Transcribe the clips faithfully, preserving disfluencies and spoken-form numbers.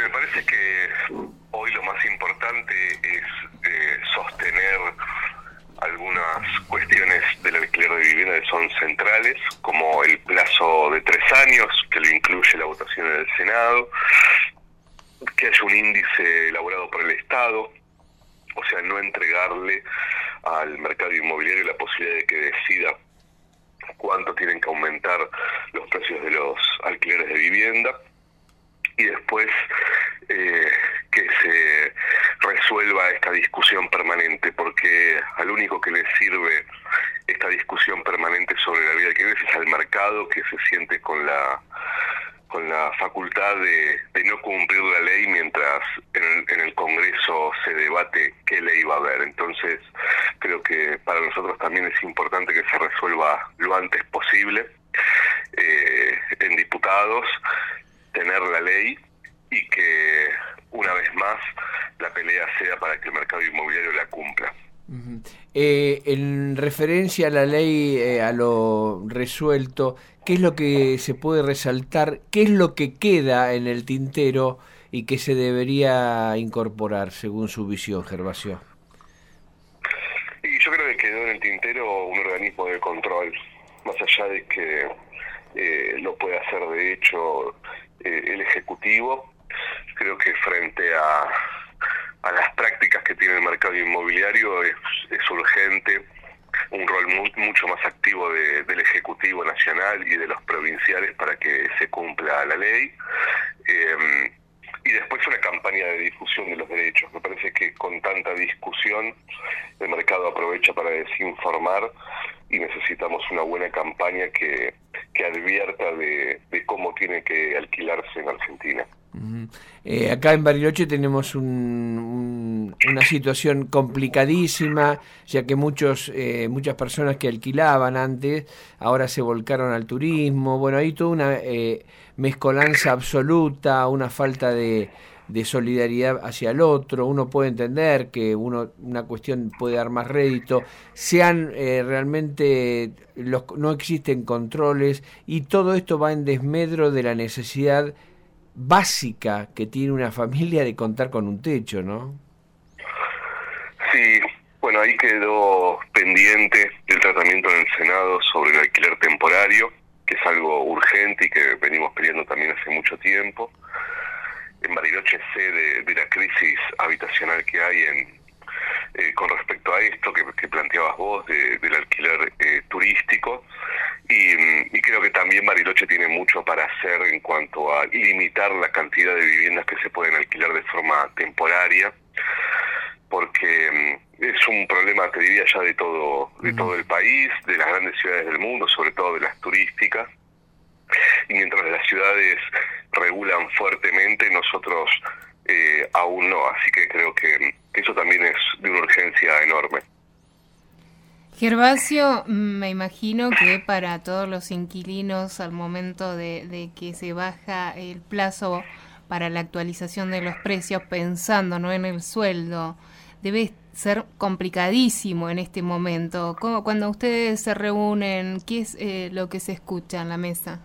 me parece que hoy lo más importante es eh, sostener algunas cuestiones del alquiler de vivienda que son centrales, como el plazo de tres años, que lo incluye la votación en el Senado, que haya un índice elaborado por el Estado, o sea, no entregarle al mercado inmobiliario la posibilidad de que decida cuánto tienen que aumentar los precios de los alquileres de vivienda, y después eh, que se resuelva esta discusión permanente, porque al único que le sirve esta discusión permanente sobre la vida de alquileres es al mercado, que se siente con la con la facultad de, de no cumplir la ley mientras en el, en el Congreso se debate qué ley va a haber. Entonces, creo que para nosotros también es importante que se resuelva lo antes posible eh, en diputados, tener la ley y que una vez más la pelea sea para que el mercado inmobiliario la cumpla. Uh-huh. Eh, en referencia a la ley, eh, a lo resuelto, ¿qué es lo que se puede resaltar? ¿Qué es lo que queda en el tintero y que se debería incorporar según su visión, Gervasio? Y yo creo que quedó en el tintero un organismo de control, más allá de que eh, lo puede hacer de hecho eh, el Ejecutivo. Creo que frente a a las prácticas que tiene el mercado inmobiliario es, es urgente un rol muy, mucho más activo de, del Ejecutivo Nacional y de los provinciales para que se cumpla la ley, eh, y después una campaña de difusión de los derechos. Me parece que con tanta discusión el mercado aprovecha para desinformar y necesitamos una buena campaña que, que advierta de, de cómo tiene que alquilarse en Argentina. Uh-huh. Eh, acá en Bariloche tenemos un, un, una situación complicadísima, ya que muchos eh, muchas personas que alquilaban antes ahora se volcaron al turismo. Bueno, hay toda una eh, mezcolanza absoluta, una falta de, de solidaridad hacia el otro. Uno puede entender que uno una cuestión puede dar más rédito, sean eh, realmente los, no existen controles, y todo esto va en desmedro de la necesidad básica que tiene una familia de contar con un techo, ¿no? Sí, bueno, ahí quedó pendiente el tratamiento en el Senado sobre el alquiler temporario, que es algo urgente y que venimos peleando también hace mucho tiempo. En Bariloche sé de, de la crisis habitacional que hay en eh, con respecto a esto que, que planteabas vos, de, del alquiler eh, turístico. Y, y creo que también Bariloche tiene mucho para hacer en cuanto a limitar la cantidad de viviendas que se pueden alquilar de forma temporaria, porque es un problema, te diría, ya de todo de todo el país, de las grandes ciudades del mundo, sobre todo de las turísticas. Y mientras las ciudades regulan fuertemente, nosotros eh, aún no. Así que creo que eso también es de una urgencia enorme. Gervasio, me imagino que para todos los inquilinos al momento de, de que se baja el plazo para la actualización de los precios, pensando no en el sueldo, debe ser complicadísimo en este momento. ¿Cómo, cuando ustedes se reúnen, qué es eh, lo que se escucha en la mesa?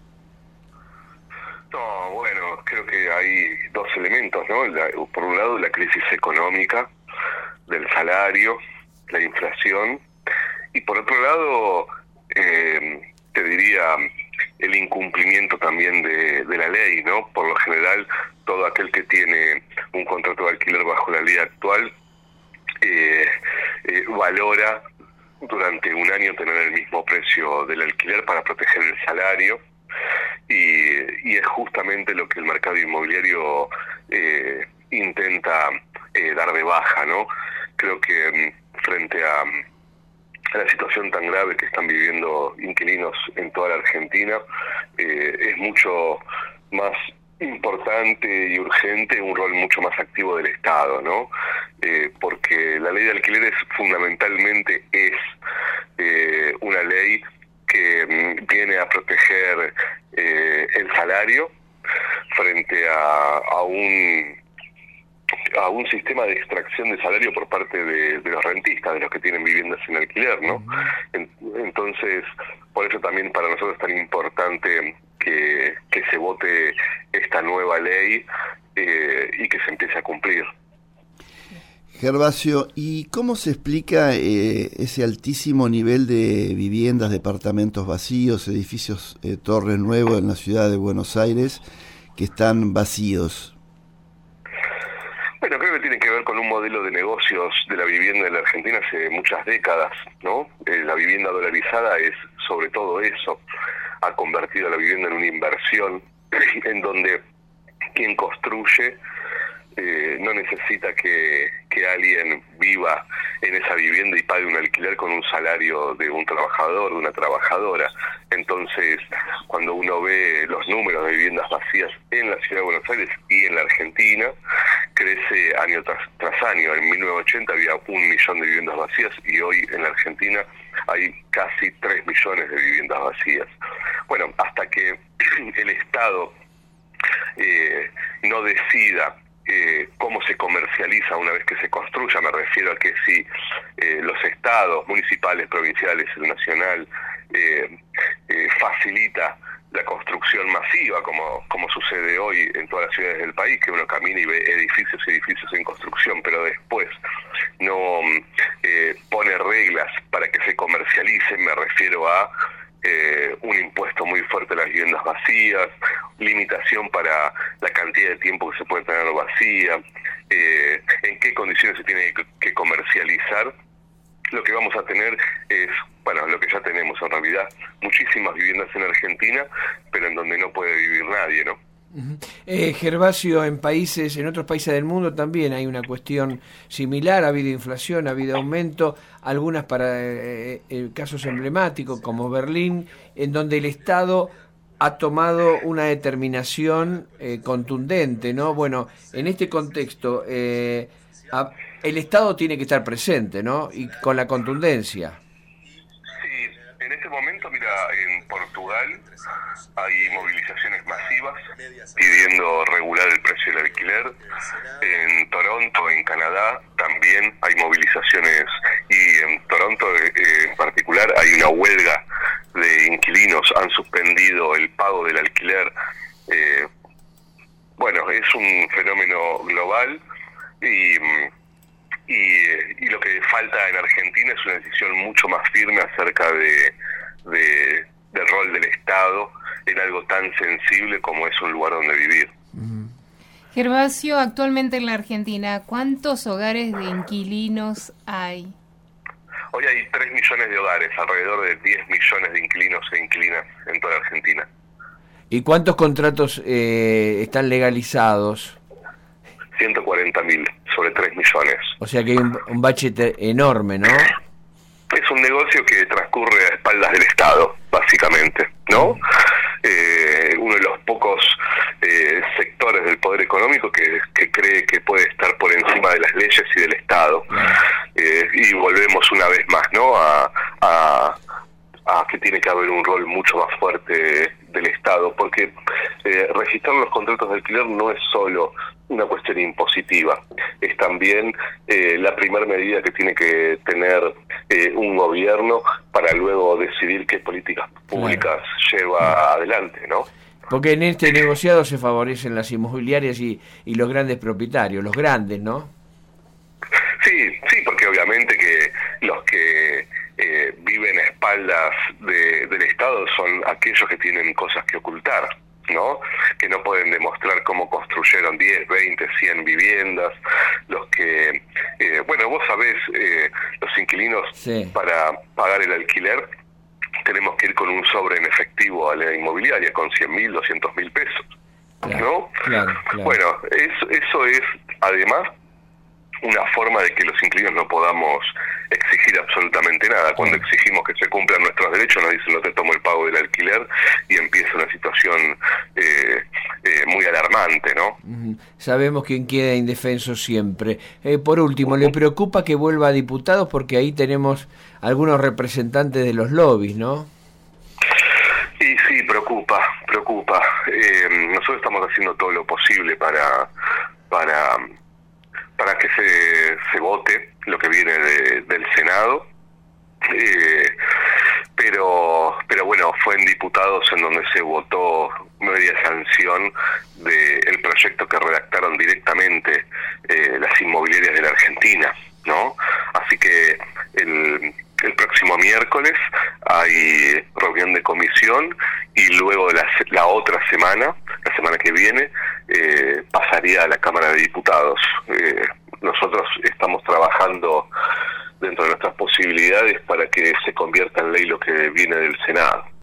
No, bueno, creo que hay dos elementos, ¿no? La, por un lado, la crisis económica del salario, la inflación, y por otro lado, eh, te diría, el incumplimiento también de, de la ley, ¿no? Por lo general, todo aquel que tiene un contrato de alquiler bajo la ley actual eh, eh, valora durante un año tener el mismo precio del alquiler para proteger el salario, y, y es justamente lo que el mercado inmobiliario eh, intenta eh, dar de baja, ¿no? Creo que frente a a la situación tan grave que están viviendo inquilinos en toda la Argentina, eh, es mucho más importante y urgente un rol mucho más activo del Estado, ¿no? Eh, porque la ley de alquileres fundamentalmente es eh, una ley que mm, viene a proteger eh, el salario frente a, a un a un sistema de extracción de salario por parte de, de los rentistas, de los que tienen viviendas en alquiler, ¿no? En, entonces, por eso también para nosotros es tan importante que, que se vote esta nueva ley, eh, y que se empiece a cumplir. Gervasio, ¿y cómo se explica eh, ese altísimo nivel de viviendas, departamentos vacíos, edificios eh, Torres Nuevo en la ciudad de Buenos Aires que están vacíos? Bueno, creo que tiene que ver con un modelo de negocios de la vivienda en la Argentina hace muchas décadas, ¿no? Eh, la vivienda dolarizada es sobre todo eso, ha convertido a la vivienda en una inversión en donde quien construye eh, no necesita que, que alguien viva en esa vivienda y pague un alquiler con un salario de un trabajador, de una trabajadora. Entonces, cuando uno ve los números de viviendas vacías en la ciudad de Buenos Aires y en la Argentina, crece año tras, tras año. En mil novecientos ochenta había un millón de viviendas vacías y hoy en la Argentina hay casi tres millones de viviendas vacías. Bueno, hasta que el Estado eh, no decida eh, cómo se comercializa una vez que se construya, me refiero a que si eh, los estados municipales, provinciales y nacional eh, eh, facilita la construcción masiva, como, como sucede hoy en todas las ciudades del país, que uno camina y ve edificios y edificios en construcción, pero después no eh, pone reglas para que se comercialicen, me refiero a eh, un impuesto muy fuerte a las viviendas vacías, limitación para la cantidad de tiempo que se puede tener vacía, eh, en qué condiciones se tiene que, que comercializar. Lo que vamos a tener es, bueno, lo que ya tenemos en realidad, muchísimas viviendas en Argentina, pero en donde no puede vivir nadie, ¿no? Uh-huh. Eh, Gervasio, en países, en otros países del mundo también hay una cuestión similar, ha habido inflación, ha habido aumento, algunas para eh, eh, casos emblemáticos como Berlín, en donde el Estado ha tomado una determinación eh, contundente, ¿no? Bueno, en este contexto, eh, a, el Estado tiene que estar presente, ¿no? Y con la contundencia. Sí, en este momento, mira, en Portugal hay movilizaciones masivas pidiendo regular el precio del alquiler. En Toronto, en Canadá, también hay movilizaciones, y en Toronto eh, en particular hay una huelga de inquilinos, han suspendido el pago del alquiler. Eh, bueno, es un fenómeno global y, y, y lo que falta en Argentina es una decisión mucho más firme acerca de, de del rol del Estado en algo tan sensible como es un lugar donde vivir. Gervasio, actualmente en la Argentina, ¿cuántos hogares de inquilinos hay? Hoy hay tres millones de hogares, alrededor de diez millones de inquilinos e inquilinas en toda la Argentina. ¿Y cuántos contratos eh, están legalizados? ciento cuarenta mil, sobre tres millones. O sea que hay un, un bache enorme, ¿no? Es un negocio que transcurre a espaldas del Estado, básicamente, ¿no? Eh, uno de los pocos eh, sectores del poder económico que, que cree que puede estar por encima de las leyes y del Estado. Eh, y volvemos una vez más, ¿no? A, a, a que tiene que haber un rol mucho más fuerte del Estado, porque eh, registrar los contratos de alquiler no es solo una cuestión impositiva, es también eh, la primera medida que tiene que tener eh, un gobierno para luego decidir qué políticas públicas claro. lleva adelante, ¿no? Porque en este negociado se favorecen las inmobiliarias y, y los grandes propietarios, los grandes, ¿no? Sí, sí, porque obviamente que los que eh, viven a espaldas de, del Estado son aquellos que tienen cosas que ocultar, ¿no? Que no pueden demostrar cómo construyeron diez, veinte, cien viviendas, los que, eh, bueno, vos sabés, eh, los inquilinos sí. para pagar el alquiler tenemos que ir con un sobre en efectivo a la inmobiliaria, con cien mil, doscientos mil pesos, claro, ¿no? Claro, claro. Bueno, eso, eso es, además, una forma de que los inquilinos no podamos exigir absolutamente nada. Cuando exigimos que se cumplan nuestros derechos nos dicen no te tomo el pago del alquiler y empieza una situación eh, eh, muy alarmante, ¿no? Uh-huh. Sabemos quién queda indefenso siempre. Eh, por último, uh-huh. ¿le preocupa que vuelva a diputados? Porque ahí tenemos algunos representantes de los lobbies, ¿no? Y sí, preocupa, preocupa. Eh, nosotros estamos haciendo todo lo posible para... para para que se, se vote lo que viene de, del Senado, eh, pero pero bueno, fue en diputados en donde se votó media sanción del proyecto que redactaron directamente el, el próximo miércoles hay reunión de comisión y luego la, la otra semana, la semana que viene, eh, pasaría a la Cámara de Diputados. Eh, nosotros estamos trabajando dentro de nuestras posibilidades para que se convierta en ley lo que viene del Senado.